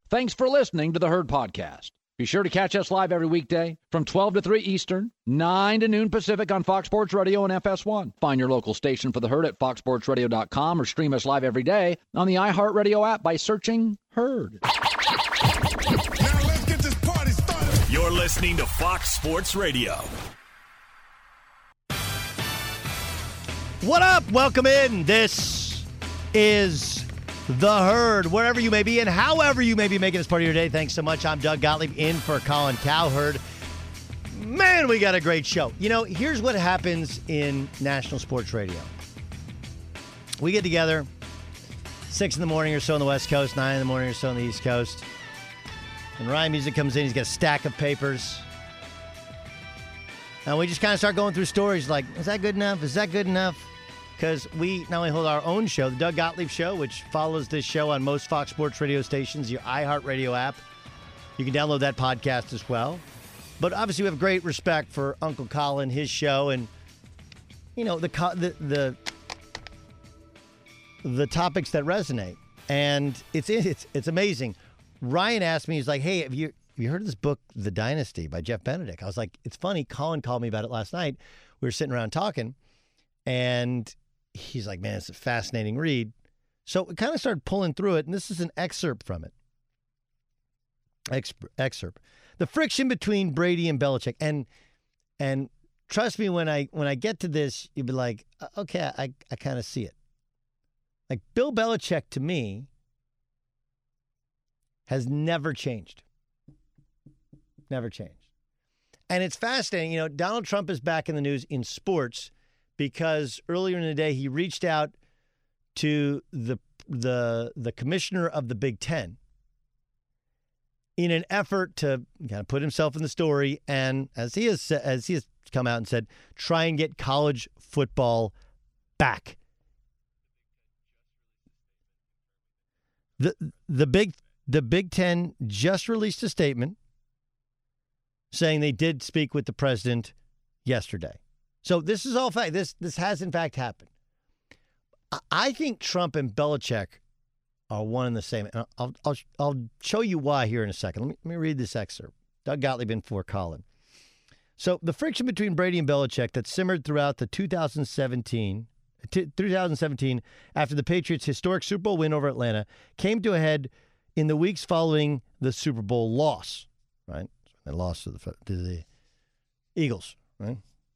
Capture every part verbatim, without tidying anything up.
Thanks for listening to the Herd Podcast. Be sure to catch us live every weekday from twelve to three Eastern, nine to noon Pacific on Fox Sports Radio and F S one. Find your local station for the Herd at fox sports radio dot com or stream us live every day on the iHeartRadio app by searching Herd. Now let's get this party started. You're listening to Fox Sports Radio. What up? Welcome in. This is The Herd, wherever you may be and however you may be making this part of your day. Thanks so much. I'm Doug Gottlieb in for Colin Cowherd. Man, we got a great show. You know, here's what happens in national sports radio. We get together six in the morning or so on the West Coast, nine in the morning or so on the East Coast. And Ryan Music comes in. He's got a stack of papers. And we just kind of start going through stories like, is that good enough? Is that good enough? Because we not only hold our own show, the Doug Gottlieb Show, which follows this show on most Fox Sports radio stations, your iHeartRadio app. You can download that podcast as well. But obviously we have great respect for Uncle Colin, his show, and, you know, the the the, the topics that resonate. And it's it's it's amazing. Ryan asked me, he's like, hey, have you, have you heard of this book, The Dynasty by Jeff Benedict? I was like, it's funny. Colin called me about it last night. We were sitting around talking, and he's like, man, it's a fascinating read. So we kind of started pulling through it, and this is an excerpt from it. Ex- excerpt. The friction between Brady and Belichick. And and trust me, when I when I get to this, you'll be like, okay, I, I kind of see it. Like, Bill Belichick, to me, has never changed. Never changed. And it's fascinating. You know, Donald Trump is back in the news in sports because earlier in the day he reached out to the the the commissioner of the Big Ten in an effort to kind of put himself in the story, and as he has as he has come out and said, try and get college football back. The the big the Big Ten just released a statement saying they did speak with the president yesterday. So this is all fact. This this has in fact happened. I think Trump and Belichick are one and the same. I'll I'll I'll show you why here in a second. Let me let me read this excerpt. Doug Gottlieb in for Colin. So the friction between Brady and Belichick that simmered throughout the two thousand seventeen twenty seventeen after the Patriots' historic Super Bowl win over Atlanta came to a head in the weeks following the Super Bowl loss. Right, they lost to the to the Eagles. Right.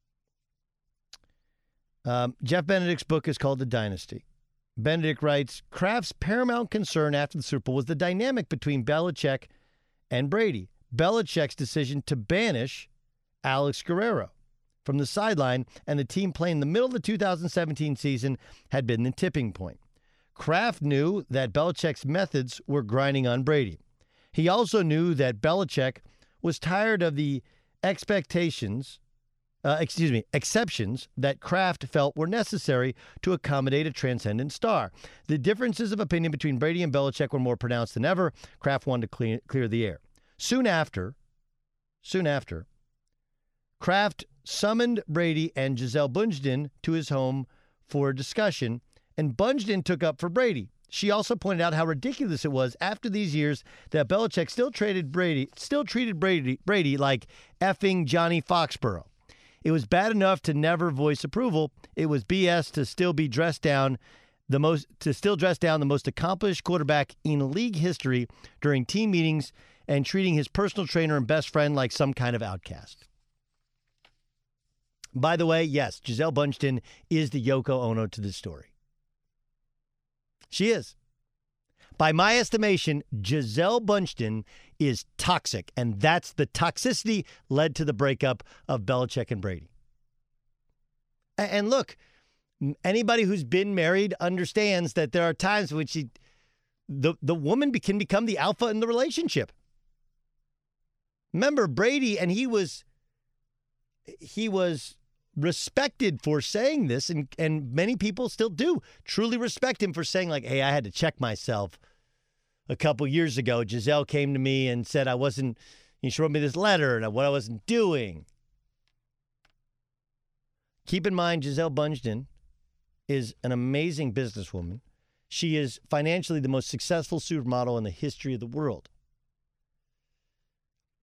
Um, Jeff Benedict's book is called The Dynasty. Benedict writes, Kraft's paramount concern after the Super Bowl was the dynamic between Belichick and Brady. Belichick's decision to banish Alex Guerrero from the sideline and the team playing in the middle of the two thousand seventeen season had been the tipping point. Kraft knew that Belichick's methods were grinding on Brady. He also knew that Belichick was tired of the expectations Uh, excuse me, exceptions that Kraft felt were necessary to accommodate a transcendent star. The differences of opinion between Brady and Belichick were more pronounced than ever. Kraft wanted to clean, clear the air. Soon after, soon after, Kraft summoned Brady and Gisele Bundchen to his home for a discussion, and Bundchen took up for Brady. She also pointed out how ridiculous it was after these years that Belichick still traded Brady, still treated Brady, Brady like effing Johnny Foxborough. It was bad enough to never voice approval. It was B S to still be dressed down the most to still dress down the most accomplished quarterback in league history during team meetings and treating his personal trainer and best friend like some kind of outcast. By the way, yes, Gisele Bundchen is the Yoko Ono to this story. She is. By my estimation, Gisele Bundchen is toxic, and that's the toxicity led to the breakup of Belichick and Brady. And look, anybody who's been married understands that there are times when she, the, the woman can become the alpha in the relationship. Remember, Brady, and he was he was respected for saying this, and, and many people still do truly respect him for saying, like, hey, I had to check myself a couple years ago. Gisele came to me and said I wasn't, she wrote me this letter and what I wasn't doing. Keep in mind, Gisele Bundchen is an amazing businesswoman. She is financially the most successful supermodel in the history of the world.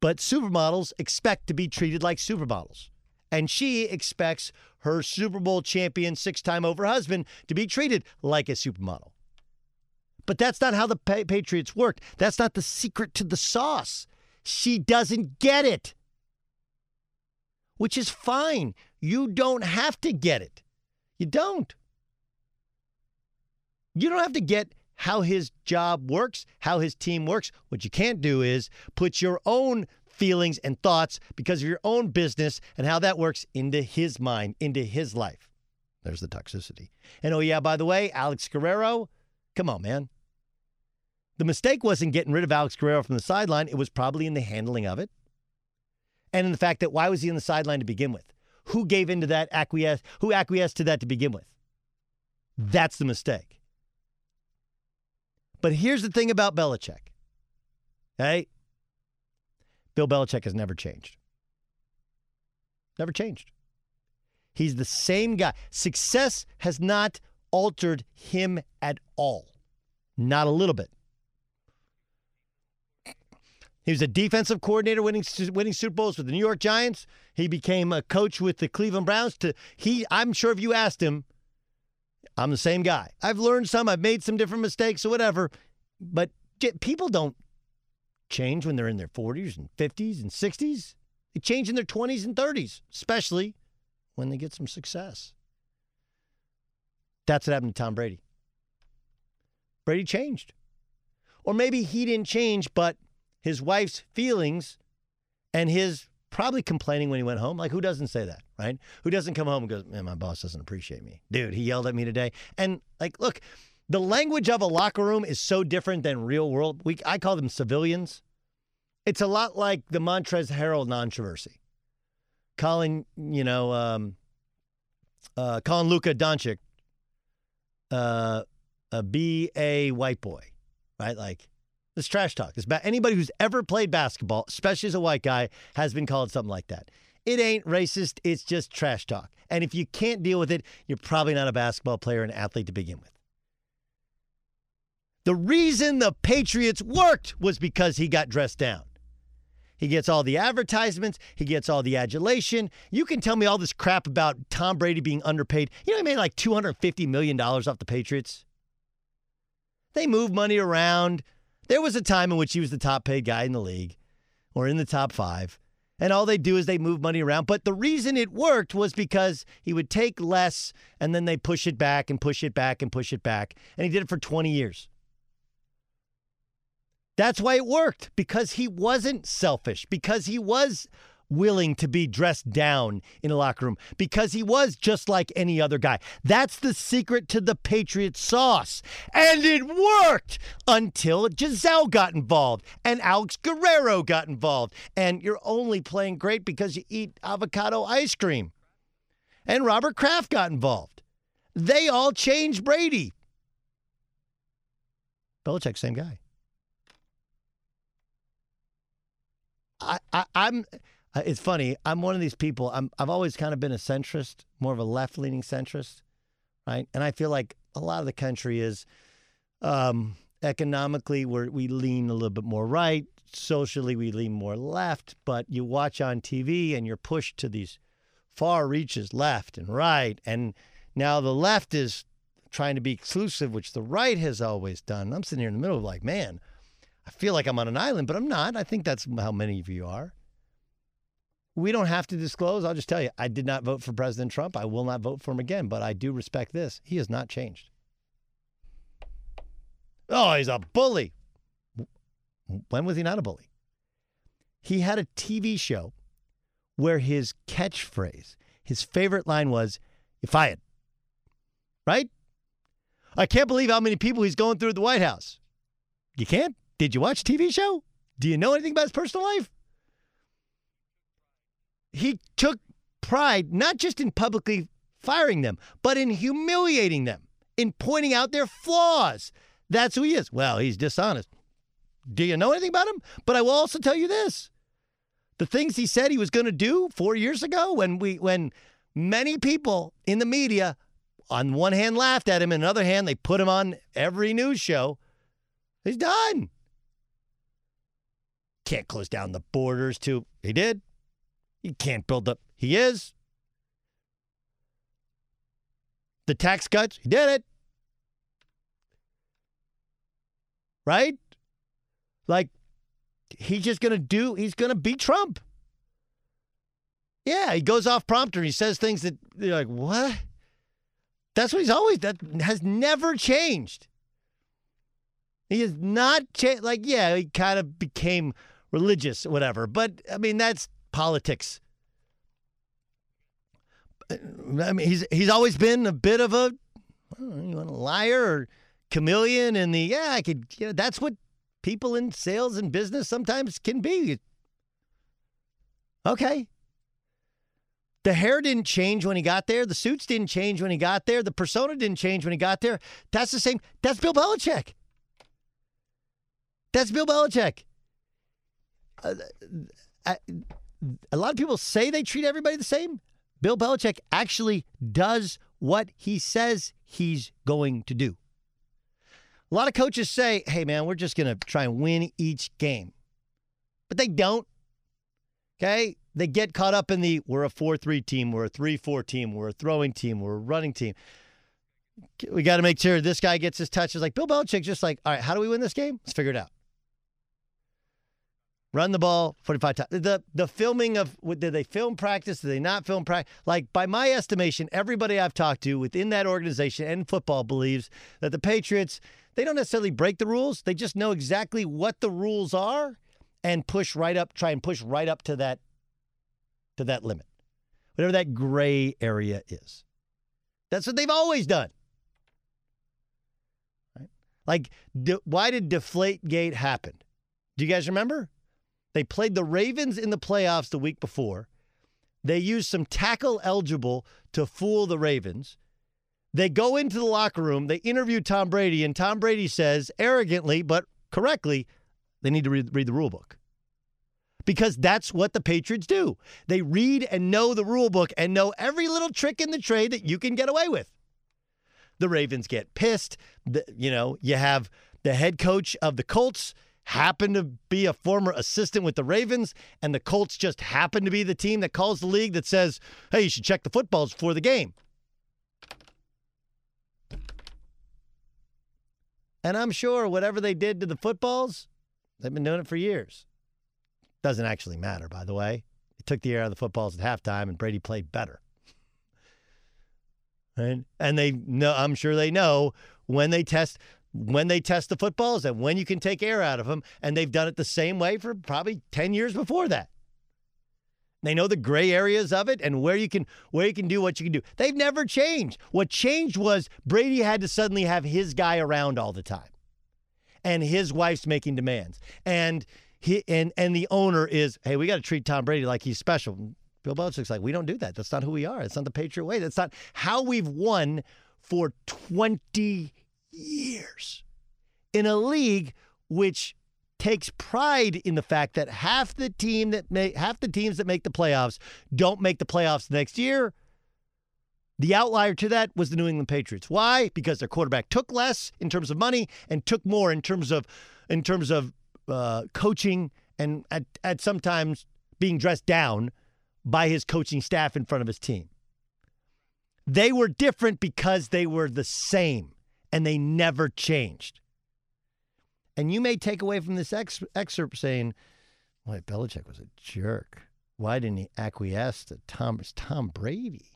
But supermodels expect to be treated like supermodels. And she expects her Super Bowl champion, six-time over husband to be treated like a supermodel. But that's not how the pa- Patriots worked. That's not the secret to the sauce. She doesn't get it. Which is fine. You don't have to get it. You don't. You don't have to get how his job works, how his team works. What you can't do is put your own feelings and thoughts because of your own business and how that works into his mind, into his life. There's the toxicity. And oh yeah, by the way, Alex Guerrero, come on, man. The mistake wasn't getting rid of Alex Guerrero from the sideline. It was probably in the handling of it. And in the fact that why was he on the sideline to begin with? Who gave into that acquiesce? Who acquiesced to that to begin with? That's the mistake. But here's the thing about Belichick. Okay? Bill Belichick has never changed. Never changed. He's the same guy. Success has not altered him at all. Not a little bit. He was a defensive coordinator winning winning Super Bowls with the New York Giants. He became a coach with the Cleveland Browns. To he, I'm sure if you asked him, I'm the same guy. I've learned some. I've made some different mistakes or whatever. But people don't change when they're in their forties and fifties and sixties. They change in their twenties and thirties, especially when they get some success. That's what happened to Tom Brady. Brady changed. Or maybe he didn't change, but his wife's feelings and his probably complaining when he went home. Like, who doesn't say that, right? Who doesn't come home and goes, man, my boss doesn't appreciate me. Dude, he yelled at me today. And, like, look, the language of a locker room is so different than real world. We I call them civilians. It's a lot like the Montrezl Harrell controversy. Calling, you know, um, uh, calling Luka Doncic uh, a B A white boy, right? Like, this trash talk. This ba- Anybody who's ever played basketball, especially as a white guy, has been called something like that. It ain't racist. It's just trash talk. And if you can't deal with it, you're probably not a basketball player and athlete to begin with. The reason the Patriots worked was because he got dressed down. He gets all the advertisements. He gets all the adulation. You can tell me all this crap about Tom Brady being underpaid. You know, he made like two hundred fifty million dollars off the Patriots. They move money around. There was a time in which he was the top paid guy in the league or in the top five. And all they do is they move money around. But the reason it worked was because he would take less and then they push it back and push it back and push it back. And he did it for twenty years. That's why it worked, because he wasn't selfish, because he was willing to be dressed down in a locker room, because he was just like any other guy. That's the secret to the Patriot sauce. And it worked until Giselle got involved and Alex Guerrero got involved. And you're only playing great because you eat avocado ice cream. And Robert Kraft got involved. They all changed Brady. Belichick, same guy. I, I, I'm. It's funny. I'm one of these people. I'm. I've always kind of been a centrist, more of a left-leaning centrist, right? And I feel like a lot of the country is um, economically where we lean a little bit more right. Socially, we lean more left. But you watch on T V and you're pushed to these far reaches, left and right. And now the left is trying to be exclusive, which the right has always done. I'm sitting here in the middle of like, man, I feel like I'm on an island, but I'm not. I think that's how many of you are. We don't have to disclose. I'll just tell you, I did not vote for President Trump. I will not vote for him again, but I do respect this. He has not changed. Oh, he's a bully. When was he not a bully? He had a T V show where his catchphrase, his favorite line was, "You're fired." Right? I can't believe how many people he's going through at the White House. You can't? Did you watch a T V show? Do you know anything about his personal life? He took pride not just in publicly firing them, but in humiliating them, in pointing out their flaws. That's who he is. Well, he's dishonest. Do you know anything about him? But I will also tell you this. The things he said he was going to do four years ago when we, when many people in the media, on one hand, laughed at him, and on the other hand, they put him on every news show, he's done. can't close down the borders to. He did. You can't build up. He is. The tax cuts. He did it. Right? Like, he's just going to do, he's going to beat Trump. Yeah, he goes off prompter and he says things that you're like, what? That's what he's always, that has never changed. He has not changed. Like, yeah, he kind of became religious, whatever. But, I mean, that's politics. I mean, he's he's always been a bit of a, I don't know, you want a liar or chameleon in the, yeah, I could, you know, that's what people in sales and business sometimes can be. Okay. The hair didn't change when he got there. The suits didn't change when he got there. The persona didn't change when he got there. That's the same. That's Bill Belichick. That's Bill Belichick. Uh, I, a lot of people say they treat everybody the same. Bill Belichick actually does what he says he's going to do. A lot of coaches say, hey, man, we're just going to try and win each game. But they don't. Okay? They get caught up in the, we're a four three team, we're a three four team, we're a throwing team, we're a running team. We got to make sure this guy gets his touches. Like Bill Belichick, just like, all right, how do we win this game? Let's figure it out. Run the ball forty-five times. The the filming of, did they film practice? Did they not film practice? Like, by my estimation, everybody I've talked to within that organization and football believes that the Patriots, they don't necessarily break the rules. They just know exactly what the rules are and push right up, try and push right up to that, to that limit. Whatever that gray area is. That's what they've always done. Right? Like, de- why did Deflategate happen? Do you guys remember? They played the Ravens in the playoffs the week before. They used some tackle eligible to fool the Ravens. They go into the locker room. They interview Tom Brady, and Tom Brady says, arrogantly but correctly, they need to read, read the rule book. Because that's what the Patriots do. They read and know the rule book and know every little trick in the trade that you can get away with. The Ravens get pissed. The, you know, you have the head coach of the Colts happen to be a former assistant with the Ravens, and the Colts just happen to be the team that calls the league that says, hey, you should check the footballs before the game. And I'm sure whatever they did to the footballs, they've been doing it for years. Doesn't actually matter, by the way. They took the air out of the footballs at halftime, and Brady played better. Right? And they know, I'm sure they know when they test when they test the footballs and when you can take air out of them, and they've done it the same way for probably ten years before that. They know the gray areas of it and where you can where you can do what you can do. They've never changed. What changed was Brady had to suddenly have his guy around all the time, and his wife's making demands, and he and and the owner is, hey, we got to treat Tom Brady like he's special. Bill Belichick's like, we don't do that. That's not who we are. That's not the Patriot way. That's not how we've won for twenty years in a league which takes pride in the fact that half the team that make half the teams that make the playoffs don't make the playoffs next year. The outlier to that was the New England Patriots. Why? Because their quarterback took less in terms of money and took more in terms of in terms of uh, coaching, and at, at sometimes being dressed down by his coaching staff in front of his team. They were different because they were the same, and they never changed. And you may take away from this ex- excerpt saying, boy, Belichick was a jerk. Why didn't he acquiesce to Tom, Tom Brady?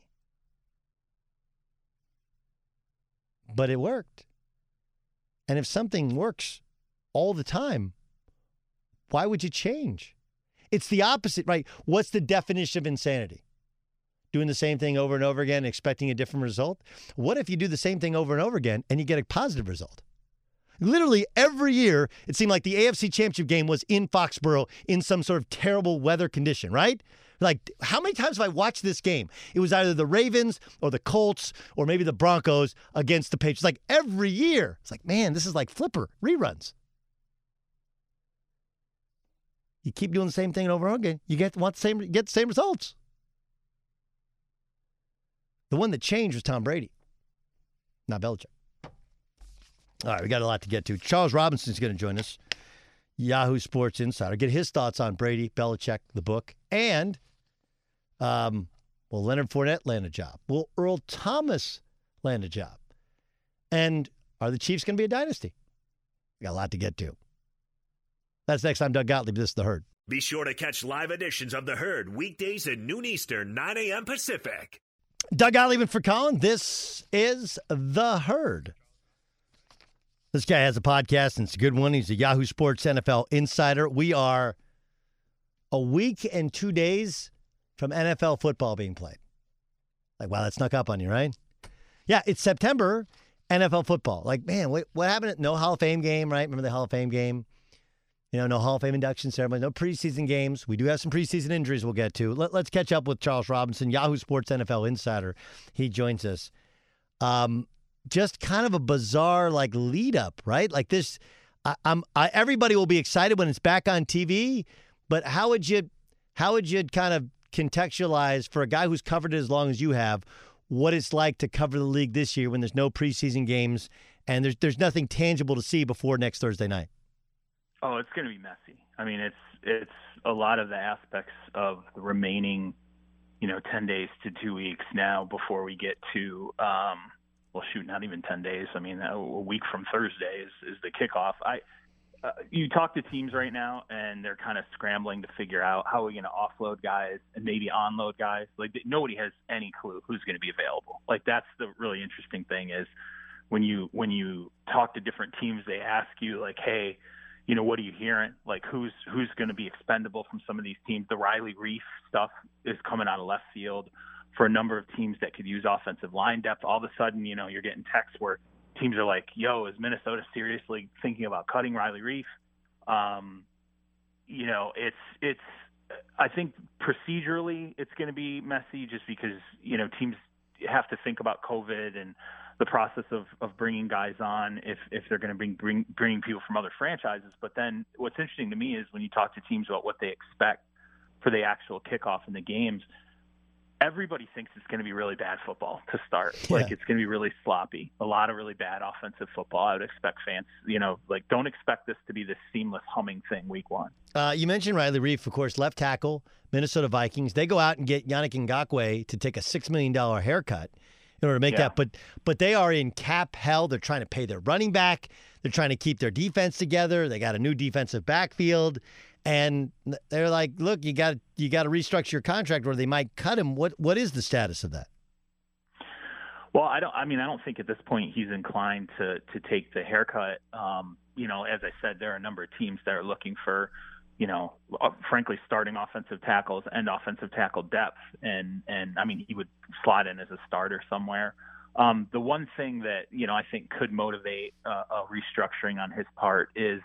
But it worked. And if something works all the time, why would you change? It's the opposite, right? What's the definition of insanity? Doing the same thing over and over again, expecting a different result? What if you do the same thing over and over again and you get a positive result? Literally every year, it seemed like the A F C Championship game was in Foxborough in some sort of terrible weather condition, right? Like, how many times have I watched this game? It was either the Ravens or the Colts or maybe the Broncos against the Patriots. Like, every year. It's like, man, this is like Flipper reruns. You keep doing the same thing over and over again, you get want the same get the same results. The one that changed was Tom Brady, not Belichick. All right, we got a lot to get to. Charles Robinson's going to join us. Yahoo Sports Insider. Get his thoughts on Brady, Belichick, the book, and um, will Leonard Fournette land a job? Will Earl Thomas land a job? And are the Chiefs going to be a dynasty? We got a lot to get to. That's next time. Doug Gottlieb. This is The Herd. Be sure to catch live editions of The Herd weekdays at noon Eastern, nine a.m. Pacific. Doug Gottlieb and for Colin. This is The Herd. This guy has a podcast, and it's a good one. He's a Yahoo Sports N F L insider. We are a week and two days from N F L football being played. Like, wow, that snuck up on you, right? Yeah, it's September, N F L football. Like, man, what, what happened? No Hall of Fame game, right? Remember the Hall of Fame game? You know, no Hall of Fame induction ceremony, no preseason games. We do have some preseason injuries we'll get to. Let, let's catch up with Charles Robinson, Yahoo Sports N F L insider. He joins us. Um, just kind of a bizarre, like, lead up, right? Like this, I, I'm. I, everybody will be excited when it's back on T V. But how would you, how would you kind of contextualize for a guy who's covered it as long as you have, what it's like to cover the league this year when there's no preseason games and there's there's nothing tangible to see before next Thursday night? Oh, it's going to be messy. I mean, it's it's a lot of the aspects of the remaining, you know, ten days to two weeks now before we get to, um, well, shoot, not even ten days. I mean, a week from Thursday is, is the kickoff. I uh, you talk to teams right now, and they're kind of scrambling to figure out how we're going to offload guys and maybe onload guys. Like, nobody has any clue who's going to be available. Like, that's the really interesting thing is when you when you talk to different teams, they ask you, like, hey, you know, what are you hearing? Like, who's who's going to be expendable from some of these teams? The Riley Reef stuff is coming out of left field for a number of teams that could use offensive line depth. All of a sudden, you know, you're getting texts where teams are like, yo, is Minnesota seriously thinking about cutting Riley Reef? Um, you know, it's it's. I think procedurally it's going to be messy just because, you know, teams have to think about COVID and the process of, of bringing guys on if, if they're going to bring, bring bringing people from other franchises. But then what's interesting to me is when you talk to teams about what they expect for the actual kickoff in the games, everybody thinks it's going to be really bad football to start. Yeah. Like, it's going to be really sloppy, a lot of really bad offensive football. I would expect fans, you know, like, don't expect this to be this seamless humming thing week one. Uh, you mentioned Riley Reif, of course, left tackle, Minnesota Vikings. They go out and get Yannick Ngakoue to take a six million dollars haircut in order to make yeah. that. But but they are in cap hell. They're trying to pay their running back. They're trying to keep their defense together. They got a new defensive backfield. And they're like, look, you got you got to restructure your contract or they might cut him. What What is the status of that? Well, I don't. I mean, I don't think at this point he's inclined to to take the haircut. Um, you know, as I said, there are a number of teams that are looking for, you know, uh, frankly, starting offensive tackles and offensive tackle depth. And, and I mean, he would slot in as a starter somewhere. Um, the one thing that, you know, I think could motivate uh, a restructuring on his part is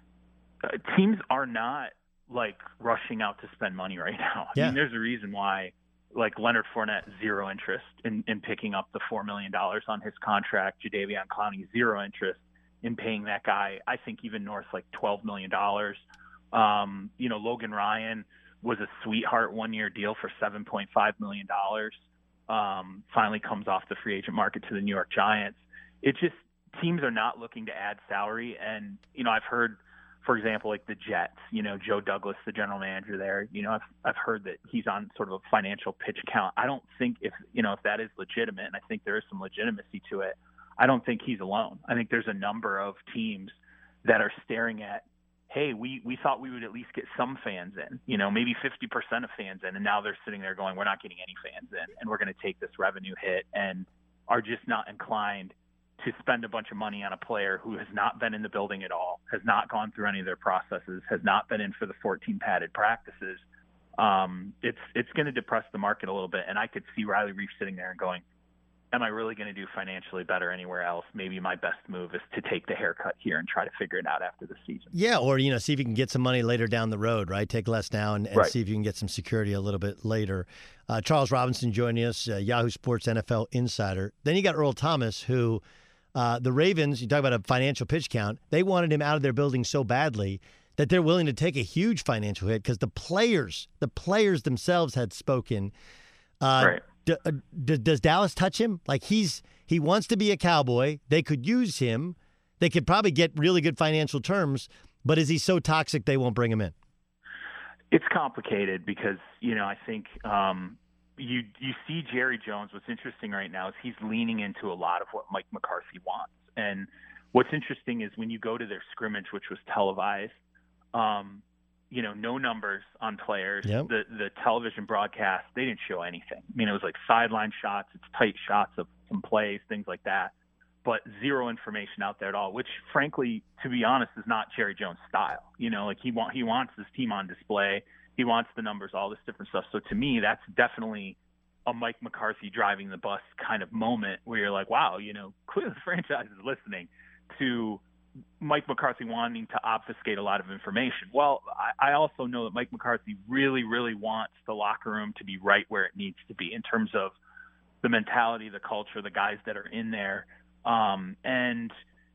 uh, teams are not, like, rushing out to spend money right now. Yeah. I mean, there's a reason why, like, Leonard Fournette, zero interest in, in picking up the four million dollars on his contract. Jadeveon Clowney, zero interest in paying that guy, I think, even north, like, twelve million dollars. Um, you know, Logan Ryan was a sweetheart one-year deal for seven point five million dollars. Um, finally comes off the free agent market to the New York Giants. It just, teams are not looking to add salary. And, you know, I've heard, for example, like the Jets, you know, Joe Douglas, the general manager there, you know, I've, I've heard that he's on sort of a financial pitch count. I don't think if, you know, if that is legitimate, and I think there is some legitimacy to it, I don't think he's alone. I think there's a number of teams that are staring at, hey, we, we thought we would at least get some fans in, you know, maybe fifty percent of fans in, and now they're sitting there going, we're not getting any fans in, and we're going to take this revenue hit, and are just not inclined to spend a bunch of money on a player who has not been in the building at all, has not gone through any of their processes, has not been in for the fourteen padded practices. Um, it's it's going to depress the market a little bit, and I could see Riley Reif sitting there and going, am I really going to do financially better anywhere else? Maybe my best move is to take the haircut here and try to figure it out after the season. Yeah, or, you know, see if you can get some money later down the road, right? Take less now and, and right. see if you can get some security a little bit later. Uh, Charles Robinson joining us, uh, Yahoo Sports N F L insider. Then you got Earl Thomas, who uh, the Ravens, you talk about a financial pitch count, they wanted him out of their building so badly that they're willing to take a huge financial hit because the players, the players themselves had spoken. Uh, right. D- uh, d- does Dallas touch him? Like, he's he wants to be a Cowboy. They could use him. They could probably get really good financial terms. But is he so toxic they won't bring him in? It's complicated because, you know, I think um, you you see Jerry Jones. What's interesting right now is he's leaning into a lot of what Mike McCarthy wants. And what's interesting is when you go to their scrimmage, which was televised, um, you know, no numbers on players. Yep. The the television broadcast, they didn't show anything. I mean, it was like sideline shots, it's tight shots of some plays, things like that, but zero information out there at all, which frankly, to be honest, is not Jerry Jones' style. You know, like he want he wants his team on display. He wants the numbers, all this different stuff. So to me, that's definitely a Mike McCarthy driving the bus kind of moment where you're like, wow, you know, clearly the franchise is listening to Mike McCarthy wanting to obfuscate a lot of information. Well, I, I also know that Mike McCarthy really, really wants the locker room to be right where it needs to be in terms of the mentality, the culture, the guys that are in there. Um, and,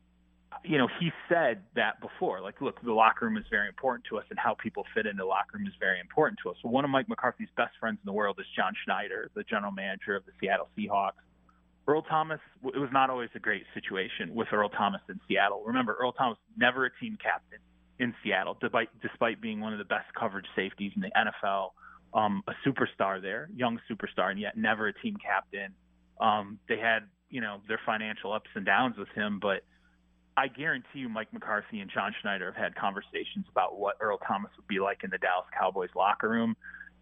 you know, he said that before, like, look, the locker room is very important to us and how people fit into the locker room is very important to us. So one of Mike McCarthy's best friends in the world is John Schneider, the general manager of the Seattle Seahawks. Earl Thomas, it was not always a great situation with Earl Thomas in Seattle. Remember, Earl Thomas never a team captain in Seattle, despite, despite being one of the best coverage safeties in the N F L, um, a superstar there, young superstar, and yet never a team captain. Um, they had, you know, their financial ups and downs with him, but I guarantee you Mike McCarthy and John Schneider have had conversations about what Earl Thomas would be like in the Dallas Cowboys locker room.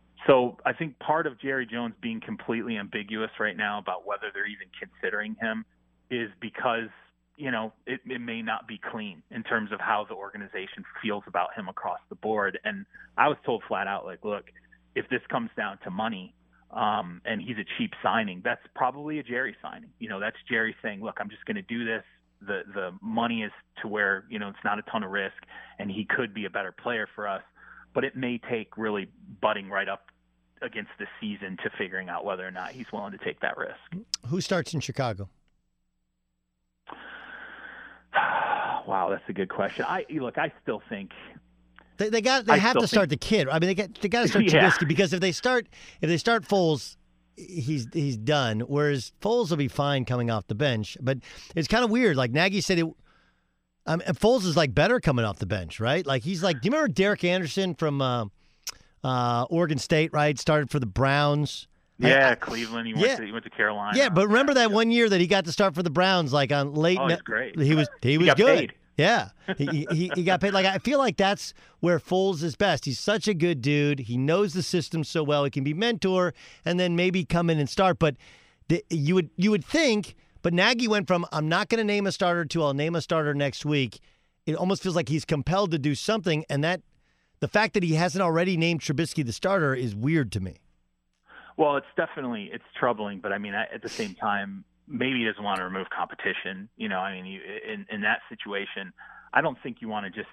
So I think part of Jerry Jones being completely ambiguous right now about whether they're even considering him is because, you know, it, it may not be clean in terms of how the organization feels about him across the board. And I was told flat out, like, look, if this comes down to money um, and he's a cheap signing, that's probably a Jerry signing. You know, that's Jerry saying, look, I'm just going to do this. The, the money is to where, you know, it's not a ton of risk and he could be a better player for us. But it may take really butting right up against the season to figuring out whether or not he's willing to take that risk. Who starts in Chicago? Wow, that's a good question. I look, I still think they, they got they I have to start think, the kid. I mean, they got they got to start yeah. Trubisky because if they start if they start Foles, he's he's done. Whereas Foles will be fine coming off the bench. But it's kind of weird. Like Nagy said, it. I mean, Foles is like better coming off the bench, right? Like he's like. Do you remember Derek Anderson from? Uh, Uh, Oregon State, right? Started for the Browns. Yeah, I, I, Cleveland. He went yeah. to he went to Carolina. Yeah, but remember that one year that he got to start for the Browns, like on late. Oh, he's great. He was he, he was got good. Paid. Yeah, he, he he got paid. Like I feel like that's where Foles is best. He's such a good dude. He knows the system so well. He can be mentor and then maybe come in and start. But the, you would you would think. But Nagy went from I'm not going to name a starter to I'll name a starter next week. It almost feels like he's compelled to do something, and that. The fact that he hasn't already named Trubisky the starter is weird to me. Well, it's definitely it's troubling, but I mean, at the same time, maybe he doesn't want to remove competition. You know, I mean, you, in in that situation, I don't think you want to just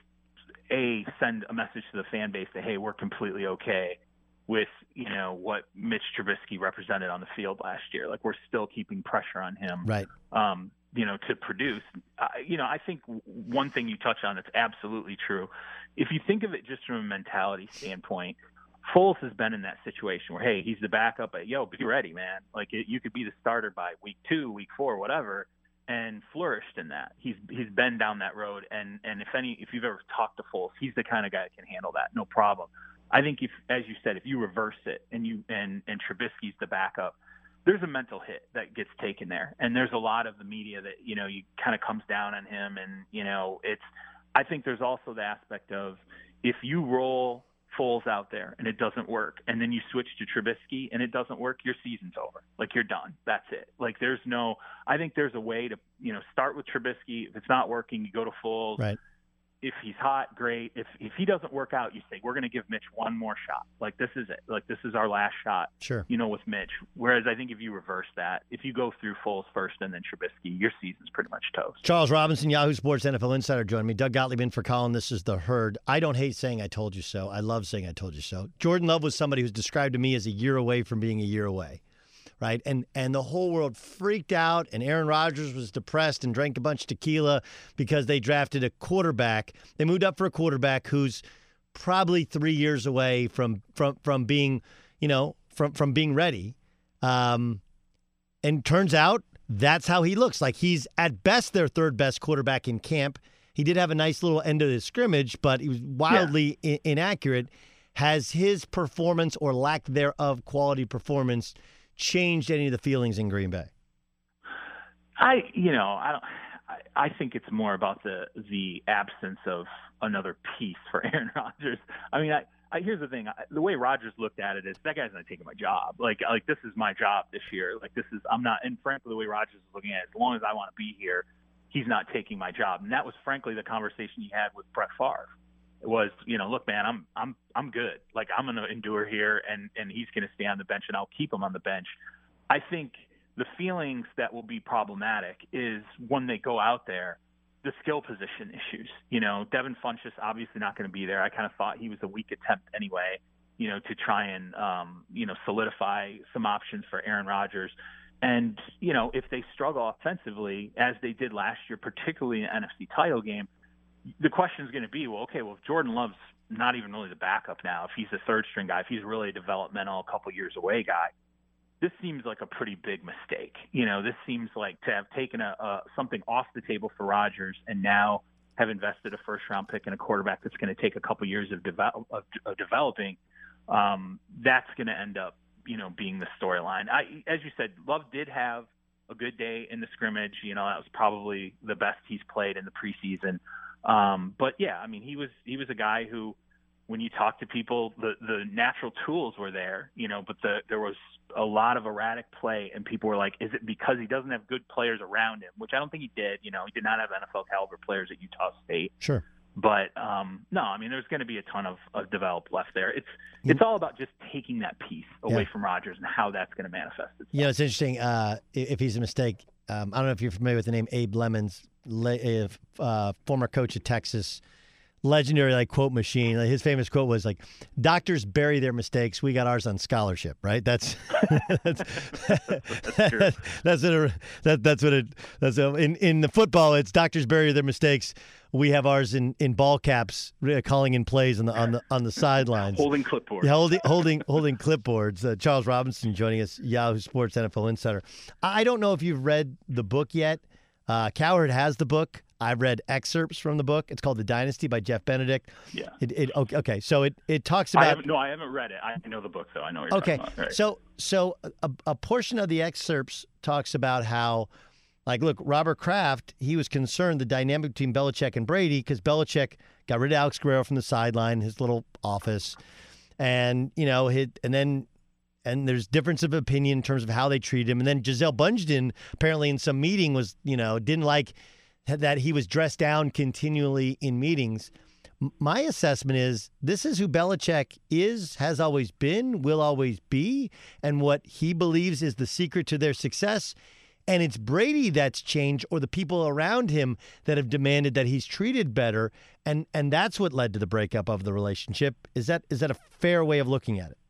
a send a message to the fan base that hey, we're completely okay with you know what Mitch Trubisky represented on the field last year. Like we're still keeping pressure on him, right? Um, you know, to produce. Uh, you know, I think one thing you touched on that's absolutely true. If you think of it just from a mentality standpoint, Foles has been in that situation where, hey, he's the backup, but yo, be ready, man. Like it, you could be the starter by week two, week four, whatever, and flourished in that. He's he's been down that road, and and if any, if you've ever talked to Foles, he's the kind of guy that can handle that, no problem. I think if, as you said, if you reverse it and you and and Trubisky's the backup, there's a mental hit that gets taken there, and there's a lot of the media that you know you kind of comes down on him, and you know it's. I think there's also the aspect of if you roll Foles out there and it doesn't work, and then you switch to Trubisky and it doesn't work, your season's over. Like you're done. That's it. Like there's no. I think there's a way to you know start with Trubisky. If it's not working, you go to Foles. Right. If he's hot, great. If if he doesn't work out, you say we're going to give Mitch one more shot. Like this is it. Like this is our last shot. Sure. You know, with Mitch. Whereas I think if you reverse that, if you go through Foles first and then Trubisky, your season's pretty much toast. Charles Robinson, Yahoo Sports N F L Insider, joining me. Doug Gottlieb in for Colin. This is The Herd. I don't hate saying I told you so. I love saying I told you so. Jordan Love was somebody who's described to me as a year away from being a year away. Right. And and the whole world freaked out, and Aaron Rodgers was depressed and drank a bunch of tequila because they drafted a quarterback. They moved up for a quarterback who's probably three years away from from from being, you know, from from being ready. Um, and turns out that's how he looks. Like he's at best their third best quarterback in camp. He did have a nice little end of the scrimmage, but he was wildly yeah. I- inaccurate. Has his performance or lack thereof quality performance changed any of the feelings in Green Bay? I, you know, I don't. I, I think it's more about the the absence of another piece for Aaron Rodgers. I mean, I, I here's the thing: I, the way Rodgers looked at it is that guy's not taking my job. Like, like this is my job this year. Like, this is I'm not. And frankly, the way Rodgers is looking at it, as long as I want to be here, he's not taking my job. And that was frankly the conversation he had with Brett Favre. It was, you know, look, man, I'm I'm I'm good. Like, I'm going to endure here, and and he's going to stay on the bench, and I'll keep him on the bench. I think the feelings that will be problematic is when they go out there, the skill position issues. You know, Devin Funchess obviously not going to be there. I kind of thought he was a weak attempt anyway, you know, to try and, um, you know, solidify some options for Aaron Rodgers. And, you know, if they struggle offensively, as they did last year, particularly in the N F C title game, the question is going to be, well, okay, well, if Jordan Love's not even really the backup now, if he's a third string guy, if he's really a developmental, a couple years away guy, this seems like a pretty big mistake. You know, this seems like to have taken a, a something off the table for Rodgers and now have invested a first round pick in a quarterback that's going to take a couple years of, develop, of, of developing. Um, that's going to end up, you know, being the storyline. I, as you said, Love did have a good day in the scrimmage. You know, that was probably the best he's played in the preseason. Um, but yeah, I mean, he was, he was a guy who, when you talk to people, the, the natural tools were there, you know, but the, there was a lot of erratic play, and people were like, is it because he doesn't have good players around him? Which I don't think he did. You know, he did not have N F L caliber players at Utah State. Sure. But um, no, I mean, there's going to be a ton of, of developed left there. It's it's all about just taking that piece away yeah. from Rodgers and how that's going to manifest itself. You know, it's interesting. Uh, if he's a mistake, um, I don't know if you're familiar with the name Abe Lemons, uh, former coach of Texas. Legendary like quote machine. Like, his famous quote was like, "Doctors bury their mistakes. We got ours on scholarship." Right? That's that's that's, true. that's what it, that, that's what it. That's a, in in the football. It's doctors bury their mistakes. We have ours in, in ball caps, calling in plays on the on the on the sidelines, holding clipboards, yeah, holding holding holding clipboards. Uh, Charles Robinson joining us, Yahoo Sports N F L Insider. I don't know if you've read the book yet. Uh, Cowherd has the book. I've read excerpts from the book. It's called The Dynasty by Jeff Benedict. Yeah. It, it okay, okay. So it, it talks about. I haven't, no, I haven't read it. I know the book, though. I know what you're okay. talking about. Right. So so a, a portion of the excerpts talks about how, like, look, Robert Kraft, he was concerned the dynamic between Belichick and Brady, because Belichick got rid of Alex Guerrero from the sideline, his little office, and you know, hit, and then. And there's difference of opinion in terms of how they treat him. And then Gisele Bundchen, apparently in some meeting, was, you know, didn't like that he was dressed down continually in meetings. M- my assessment is this is who Belichick is, has always been, will always be, and what he believes is the secret to their success. And it's Brady that's changed, or the people around him that have demanded that he's treated better. And and that's what led to the breakup of the relationship. Is that is that a fair way of looking at it?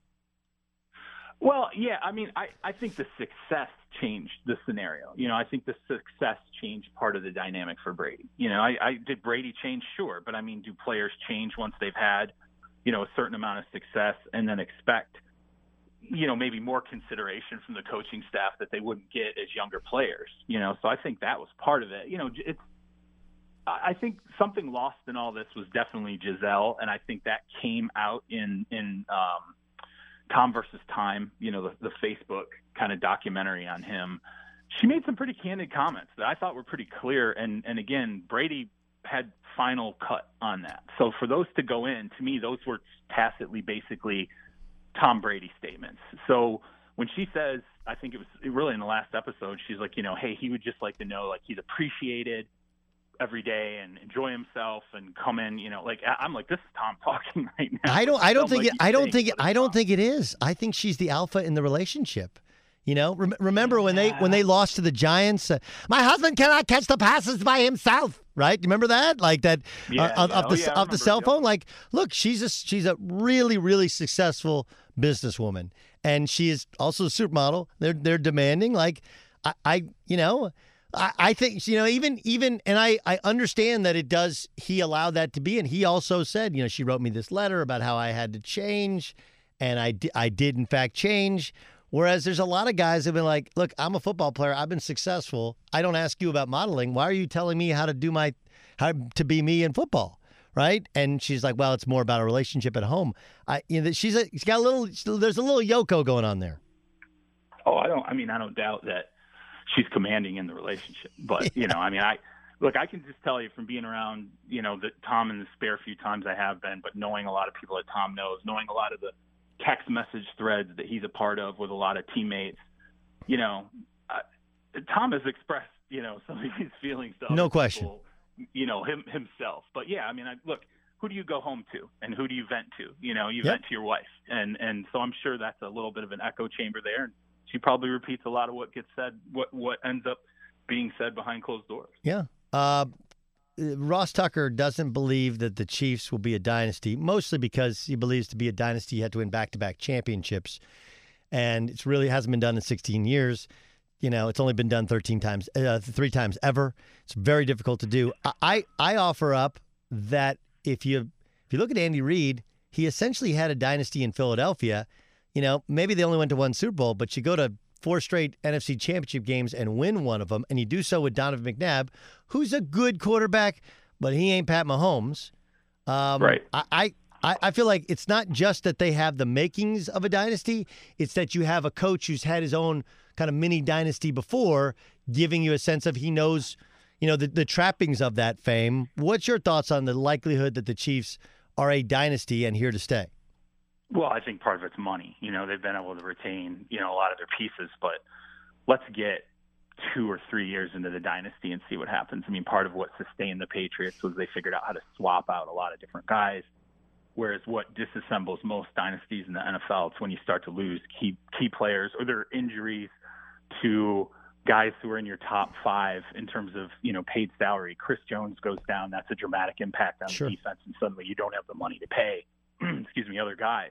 Well, yeah, I mean, I, I think the success changed the scenario. You know, I think the success changed part of the dynamic for Brady. You know, I, I did Brady change? Sure. But, I mean, do players change once they've had, you know, a certain amount of success and then expect, you know, maybe more consideration from the coaching staff that they wouldn't get as younger players? You know, so I think that was part of it. You know, it's I think something lost in all this was definitely Gisele, and I think that came out in, in um, – Tom versus Time, you know, the, the Facebook kind of documentary on him. She made some pretty candid comments that I thought were pretty clear. And, and again, Brady had final cut on that. So for those to go in, to me, those were tacitly basically Tom Brady statements. So when she says, I think it was really in the last episode, she's like, you know, hey, he would just like to know, like, he's appreciated every day and enjoy himself and come in, you know, like I'm like, this is Tom talking right now. I don't, I don't think like it, I don't saying, think it, I don't think it is. I think she's the alpha in the relationship. You know, Rem- remember when they, when they lost to the Giants, uh, my husband cannot catch the passes by himself. Right. You remember that? Like that yeah, uh, off, yeah. off Oh, the, yeah, off the cell yep. phone. Like, look, she's a, she's a really, really successful businesswoman. And she is also a supermodel. They're, they're demanding, like, I, I you know, I, I think, you know, even, even, and I, I understand that it does, he allowed that to be. And he also said, you know, she wrote me this letter about how I had to change. And I, di- I did, in fact, change. Whereas there's a lot of guys who have been like, look, I'm a football player. I've been successful. I don't ask you about modeling. Why are you telling me how to do my, how to be me in football, right? And she's like, well, it's more about a relationship at home. I, you know, she's a, she's got a little. There's a little Yoko going on there. Oh, I don't. I mean, I don't doubt that she's commanding in the relationship, but yeah. you know, I mean, I look. I can just tell you from being around, you know, the Tom in the spare few times I have been, but knowing a lot of people that Tom knows, knowing a lot of the text message threads that he's a part of with a lot of teammates, you know, uh, Tom has expressed, you know, some of his feelings to no other question, people, you know, him himself. But yeah, I mean, I, look, who do you go home to, and who do you vent to? You know, you yep. vent to your wife, and and so I'm sure that's a little bit of an echo chamber there. And she probably repeats a lot of what gets said, what what ends up being said behind closed doors. Yeah. Uh, Ross Tucker doesn't believe that the Chiefs will be a dynasty, mostly because he believes to be a dynasty you have to win back-to-back championships, and it really hasn't been done in sixteen years. You know, it's only been done thirteen times, uh, three times ever. It's very difficult to do. I I offer up that if you if you look at Andy Reid, he essentially had a dynasty in Philadelphia. You know, maybe they only went to one Super Bowl, but you go to four straight N F C championship games and win one of them, and you do so with Donovan McNabb, who's a good quarterback, but he ain't Pat Mahomes. Um, right. I, I, I feel like it's not just that they have the makings of a dynasty, it's that you have a coach who's had his own kind of mini dynasty before, giving you a sense of he knows, you know, the, the trappings of that fame. What's your thoughts on the likelihood that the Chiefs are a dynasty and here to stay? Well, I think part of it's money. You know, they've been able to retain, you know, a lot of their pieces, but let's get two or three years into the dynasty and see what happens. I mean, part of what sustained the Patriots was they figured out how to swap out a lot of different guys, whereas what disassembles most dynasties in the N F L is when you start to lose key key players or there are injuries to guys who are in your top five in terms of, you know, paid salary. Chris Jones goes down. That's a dramatic impact on Sure. the defense, and suddenly you don't have the money to pay, excuse me, other guys.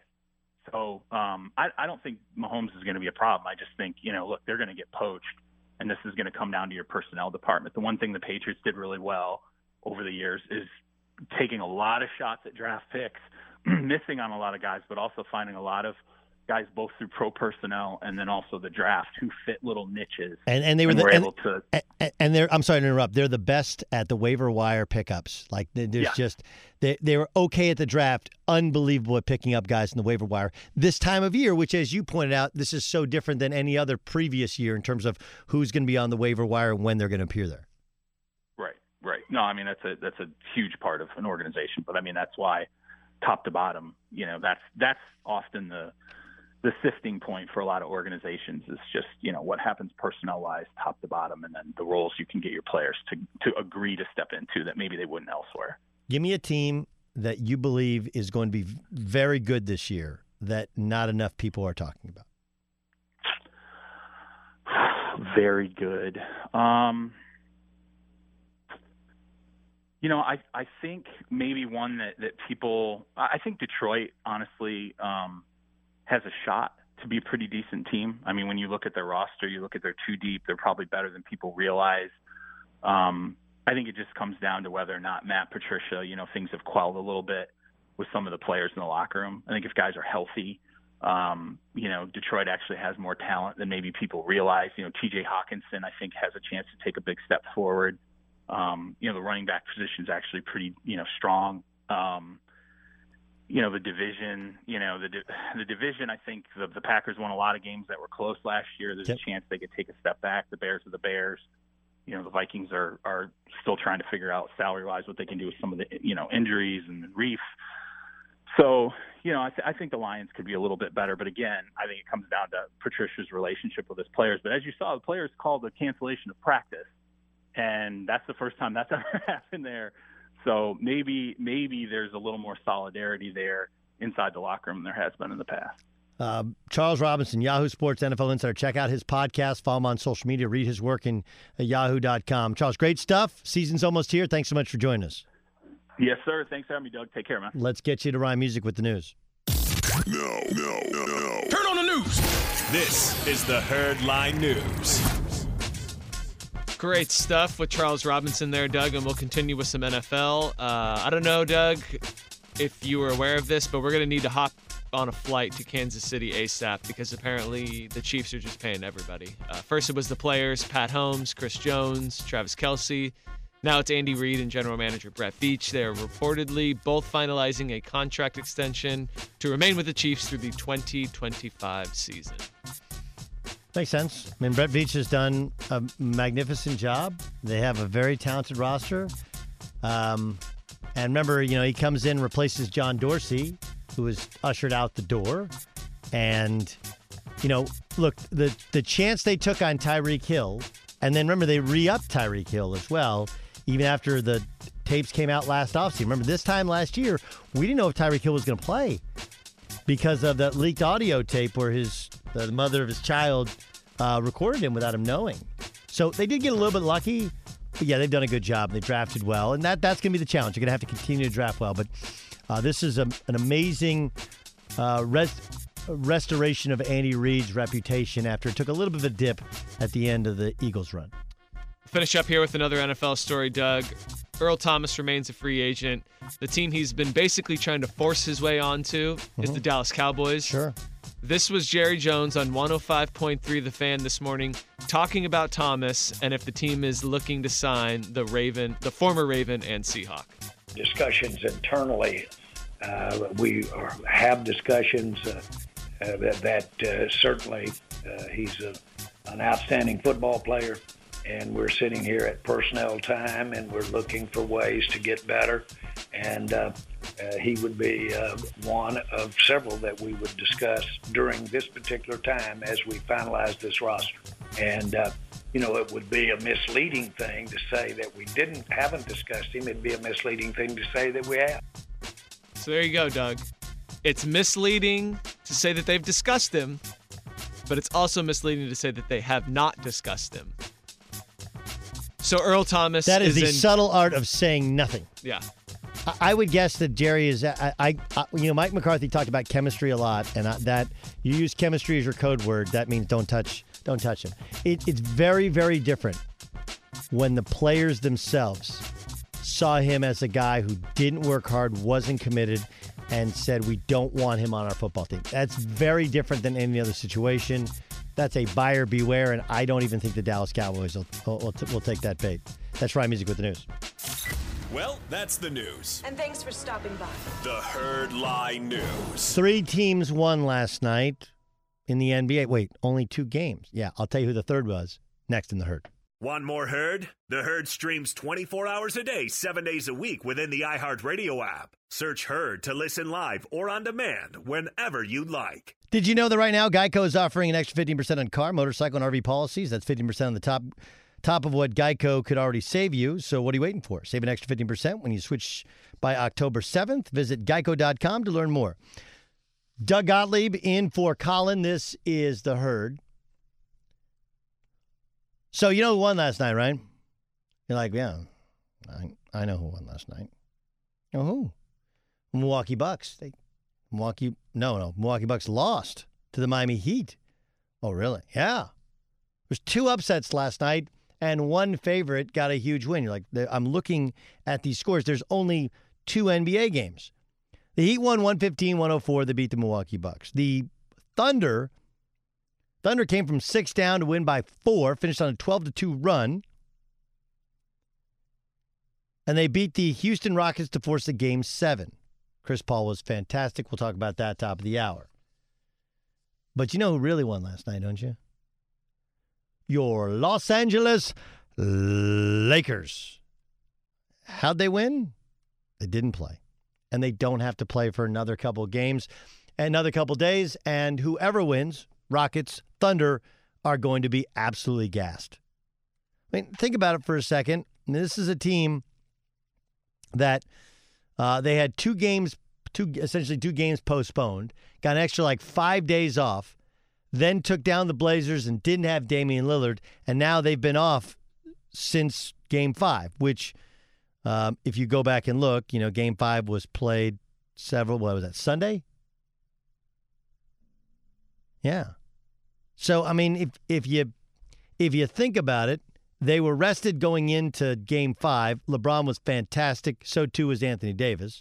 So um, I, I don't think Mahomes is going to be a problem. I just think, you know, look, they're going to get poached, and this is going to come down to your personnel department. The one thing the Patriots did really well over the years is taking a lot of shots at draft picks, missing on a lot of guys, but also finding a lot of guys both through pro personnel and then also the draft who fit little niches. And and they were, and the, were and, able to. And, and they're I'm sorry to interrupt. They're the best at the waiver wire pickups. Like there's Yeah. just they they were okay at the draft, unbelievable at picking up guys in the waiver wire this time of year. Which, as you pointed out, this is so different than any other previous year in terms of who's going to be on the waiver wire and when they're going to appear there. Right, right. No, I mean that's a that's a huge part of an organization. But I mean that's why top to bottom, you know, that's that's often the the sifting point for a lot of organizations is just, you know, what happens personnel-wise, top to bottom, and then the roles you can get your players to, to agree to step into that maybe they wouldn't elsewhere. Give me a team that you believe is going to be very good this year that not enough people are talking about. Very good. Um, you know, I I think maybe one that, that people – I think Detroit, honestly um, – has a shot to be a pretty decent team. I mean, when you look at their roster, you look at their two deep, they're probably better than people realize. Um, I think it just comes down to whether or not Matt Patricia, you know, things have quelled a little bit with some of the players in the locker room. I think if guys are healthy, um, you know, Detroit actually has more talent than maybe people realize. You know, T J Hawkinson, I think, has a chance to take a big step forward. Um, you know, the running back position is actually pretty, you know, strong. Um, You know, the division, you know, the the division, I think the, the Packers won a lot of games that were close last year. There's yep. a chance they could take a step back. The Bears are the Bears. You know, the Vikings are, are still trying to figure out salary-wise what they can do with some of the, you know, injuries and the Reef. So, you know, I, th- I think the Lions could be a little bit better. But, again, I think it comes down to Patricia's relationship with his players. But as you saw, the players called a cancellation of practice. And that's the first time that's ever happened there. So maybe maybe there's a little more solidarity there inside the locker room than there has been in the past. Uh, Charles Robinson, Yahoo Sports N F L Insider. Check out his podcast. Follow him on social media. Read his work in uh, yahoo dot com. Charles, great stuff. Season's almost here. Thanks so much for joining us. Yes, sir. Thanks for having me, Doug. Take care, man. Let's get you to Ryan Music with the news. No, no, no, no. Turn on the news. This is the Herd Line News. Great stuff with Charles Robinson there, Doug, and we'll continue with some N F L. Uh, I don't know, Doug, if you were aware of this, but we're going to need to hop on a flight to Kansas City ASAP because apparently the Chiefs are just paying everybody. Uh, first it was the players, Pat Holmes, Chris Jones, Travis Kelce. Now it's Andy Reid and general manager Brett Veach. They are reportedly both finalizing a contract extension to remain with the Chiefs through the twenty twenty-five season. Makes sense. I mean, Brett Veach has done a magnificent job. They have a very talented roster. Um, and remember, you know, he comes in, replaces John Dorsey, who was ushered out the door. And, you know, look, the, the chance they took on Tyreek Hill, and then remember, they re-upped Tyreek Hill as well, even after the tapes came out last offseason. Remember, this time last year, we didn't know if Tyreek Hill was going to play because of that leaked audio tape where his the mother of his child uh, recorded him without him knowing. So they did get a little bit lucky, but yeah, they've done a good job. They drafted well, and that that's going to be the challenge. You're going to have to continue to draft well, but uh, this is a, an amazing uh, res- restoration of Andy Reid's reputation after it took a little bit of a dip at the end of the Eagles' run. Finish up here with another N F L story, Doug. Earl Thomas remains a free agent. The team he's been basically trying to force his way onto mm-hmm. is the Dallas Cowboys. Sure. This was Jerry Jones on one oh five point three The Fan this morning talking about Thomas and if the team is looking to sign the Raven, the former Raven and Seahawk. Discussions internally. Uh, we are, have discussions uh, uh, that, that uh, certainly uh, he's a, an outstanding football player. And we're sitting here at personnel time, and we're looking for ways to get better. And uh, uh, he would be uh, one of several that we would discuss during this particular time as we finalize this roster. And, uh, you know, it would be a misleading thing to say that we didn't haven't discussed him. It'd be a misleading thing to say that we have. So there you go, Doug. It's misleading to say that they've discussed him, but it's also misleading to say that they have not discussed him. So Earl Thomas That is, is the in, subtle art of saying nothing. Yeah. I, I would guess that Jerry is, I, I, I, you know, Mike McCarthy talked about chemistry a lot, and I, that you use chemistry as your code word. That means don't touch, don't touch him. It, it's very, very different when the players themselves saw him as a guy who didn't work hard, wasn't committed, and said, we don't want him on our football team. That's very different than any other situation. That's a buyer beware, and I don't even think the Dallas Cowboys will, will, will take that bait. That's Ryan Music with the news. Well, that's the news. And thanks for stopping by. The Herd Lie News. Three teams won last night in the N B A. Wait, only two games. Yeah, I'll tell you who the third was next in the Herd. Want more Herd? The Herd streams twenty-four hours a day, seven days a week within the iHeartRadio app. Search Herd to listen live or on demand whenever you like. Did you know that right now Geico is offering an extra fifteen percent on car, motorcycle, and R V policies? That's fifteen percent on the top top of what Geico could already save you. So what are you waiting for? Save an extra fifteen percent when you switch by October seventh. Visit geico dot com to learn more. Doug Gottlieb in for Colin. This is the Herd. So you know who won last night, right? You're like, yeah, I, I know who won last night. You know who? Milwaukee Bucks. They Milwaukee, no, no. Milwaukee Bucks lost to the Miami Heat. Oh, really? Yeah. There's two upsets last night, and one favorite got a huge win. You're like, I'm looking at these scores. There's only two N B A games. The Heat won one fifteen one oh four. They beat the Milwaukee Bucks. The Thunder, Thunder came from six down to win by four, finished on a twelve to two run. And they beat the Houston Rockets to force a game seven. Chris Paul was fantastic. We'll talk about that top of the hour. But you know who really won last night, don't you? Your Los Angeles Lakers. How'd they win? They didn't play. And they don't have to play for another couple of games, another couple of days. And whoever wins, Rockets, Thunder, are going to be absolutely gassed. I mean, think about it for a second. This is a team that uh, they had two games, two essentially two games postponed, got an extra like five days off, then took down the Blazers and didn't have Damian Lillard, and now they've been off since Game Five. Which, um, if you go back and look, you know, Game Five was played several. What was that? Sunday? Yeah. So I mean, if if you if you think about it. They were rested going into Game five. LeBron was fantastic. So, too, was Anthony Davis.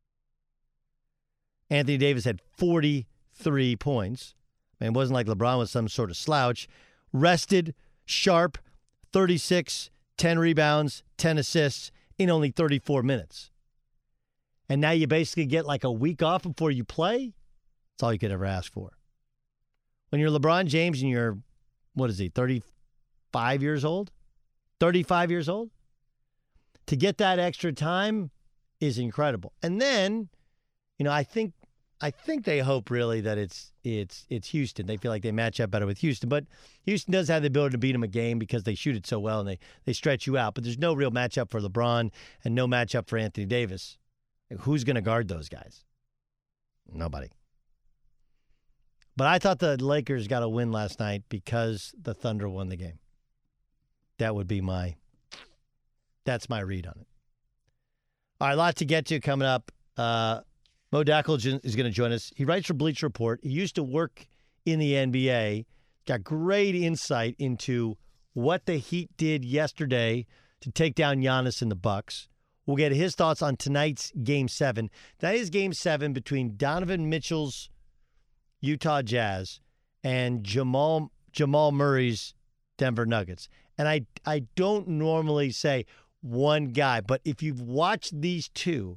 Anthony Davis had forty-three points. I mean, it wasn't like LeBron was some sort of slouch. Rested, sharp, thirty-six, ten rebounds, ten assists in only thirty-four minutes. And now you basically get like a week off before you play? That's all you could ever ask for. When you're LeBron James and you're, what is he, thirty-five years old? thirty-five years old? To get that extra time is incredible. And then, you know, I think I think they hope really that it's it's it's Houston. They feel like they match up better with Houston. But Houston does have the ability to beat them a game because they shoot it so well and they, they stretch you out. But there's no real matchup for LeBron and no matchup for Anthony Davis. Who's going to guard those guys? Nobody. But I thought the Lakers got a win last night because the Thunder won the game. That would be my, that's my read on it. All right, a lot to get to coming up. Uh, Mo Dackle is going to join us. He writes for Bleacher Report. He used to work in the N B A. Got great insight into what the Heat did yesterday to take down Giannis and the Bucks. We'll get his thoughts on tonight's Game seven. That is Game seven between Donovan Mitchell's Utah Jazz and Jamal Jamal Murray's Denver Nuggets. And I, I don't normally say one guy, but if you've watched these two,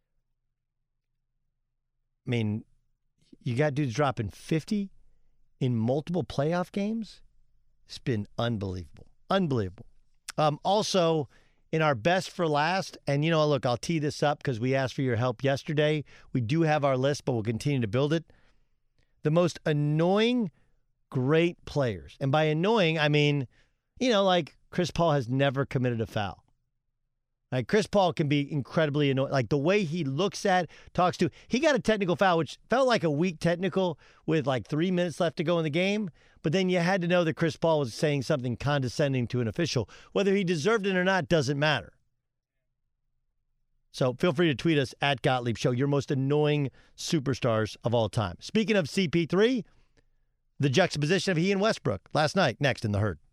I mean, you got dudes dropping fifty in multiple playoff games. It's been unbelievable. Unbelievable. Um, also, in our best for last, and you know, look, I'll tee this up because we asked for your help yesterday. We do have our list, but we'll continue to build it. The most annoying great players. And by annoying, I mean, you know, like Chris Paul has never committed a foul. Like Chris Paul can be incredibly annoying. Like the way he looks at, talks to, he got a technical foul, which felt like a weak technical with like three minutes left to go in the game. But then you had to know that Chris Paul was saying something condescending to an official. Whether he deserved it or not doesn't matter. So feel free to tweet us at Gottlieb Show, your most annoying superstars of all time. Speaking of C P three, the juxtaposition of he and Westbrook last night, next in The Herd.